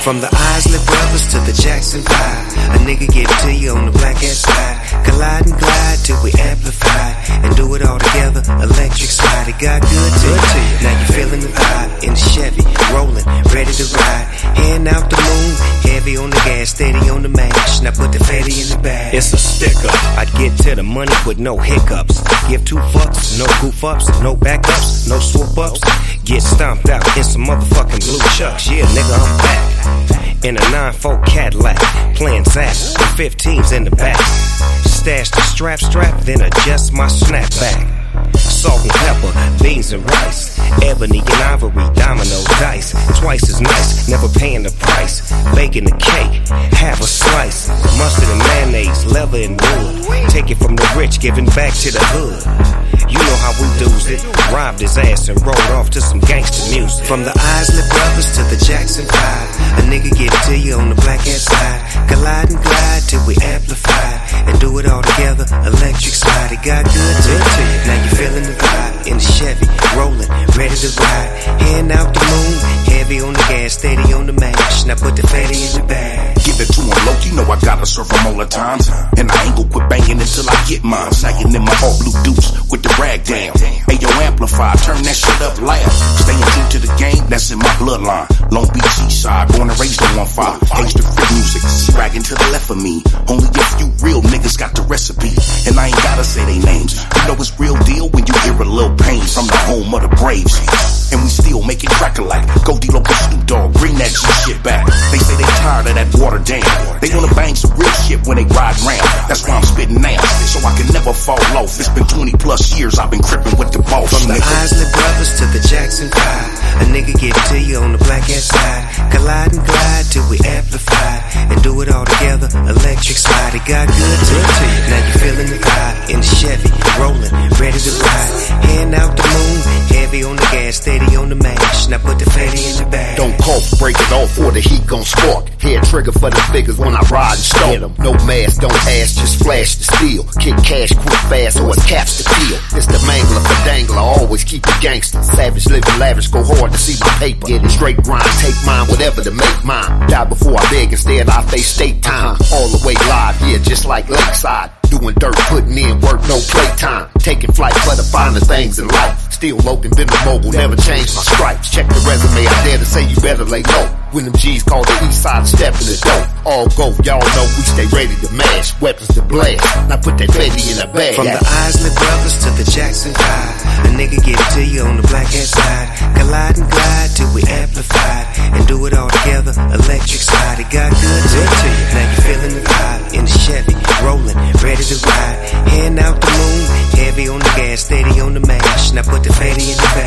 From the Isley Brothers to the Jackson 5, a nigga give it to you on the black ass side. Collide and glide till we amplify and do it all together. Electric slide, it got good to you. Now you feeling the vibe in the Chevy, rolling, ready to ride. Hand out the moon, heavy on the gas, steady on the mash. Now put the fatty in the bag. It's a sticker. I'd get to the money with no hiccups. Give two fucks, no goof ups, no backups, no swoop ups. Get stomped out in some motherfucking blue chucks. Yeah, nigga, I'm back in a 9-4 Cadillac, playing Zap with 15s in the back. Stash the strap, then adjust my snapback. Salt and pepper, beans and rice, ebony and ivory, domino dice. Twice as nice, never paying the price. Baking the cake, have a slice. Mustard and mayonnaise, leather and wood. Take it from the rich, giving back to the hood. You know how we do's it. Robbed his ass and rolled off to some gangster music. From the Isley Brothers to the Jackson 5, a nigga give it to you on the black ass side. Collide and glide till we amplify and do it all together. Electric slide, it got good to you. Now you feeling the vibe in the Chevy, rolling, ready to ride. Hand out the moon, heavy on the gas, steady on the mash. Now put the fatty in the bag. Give it to him low, you know I gotta serve him all the time. And I ain't gon' quit banging until I get mine. Sagging in my all blue deuce with the rag down. Ayo, amplify, turn that shit up loud. Staying true to the game, that's in my bloodline. Long Beach Eastside, born and raised on 1-5. Gangsta free music, bragging to the left of me. Only a few real niggas got the recipe. And I ain't gotta say they names. You know it's real deal when you hear a little pain from the home of the Braves. And we still make it crack alike. Go D-Local Snoop Dogg, bring that G shit back. They say they tired of that water down. They wanna bang some real shit when they ride round. That's why I'm spitting now, so I can never fall off. It's been 20 plus years I've been crippin' with the boss. From the Isley Brothers to the Jackson 5, a nigga give it to you on the black ass side. Collide and glide till we amplify and do it all together. Electric slide, it got good to you. Now you feeling the vibe in the Chevy, rolling, ready to ride. Hand out the moon, heavy on the gas, steady on the mash. Now put the fatty in the bag. Don't cough, break it off, or the heat gon' spark. Head trigger for the figures when I ride and stalk them. No mask, don't ask, just flash the steel. Kick cash quick fast, or it's caps to peel. It's the mangler for dangler, always keep it gangster. Savage living lavish, go hard to see my paper. Get it straight grind, take mine, whatever to make mine. Die before I beg, instead I face state time. All the way live, yeah, just like Lakeside. Doing dirt, putting in work, no playtime. Taking flight for the finer things in life. Still local, been mobile, never changed my stripes. Check the resume, I dare to say you better lay low. When them G's call the east side, step in the door. All go, y'all know we stay ready to mash. Weapons to blast, now put that baby in a bag. From the Isley Brothers to the Jackson 5, a nigga give it to you on the black ass side. Collide and glide till we amplify and do it all together. Electric slide, it got good to you. Now you feeling the vibe in the Chevy, rolling, ready to ride. Hand out the moon, heavy on the gas, steady on the mash. Now put the fatty in the bag.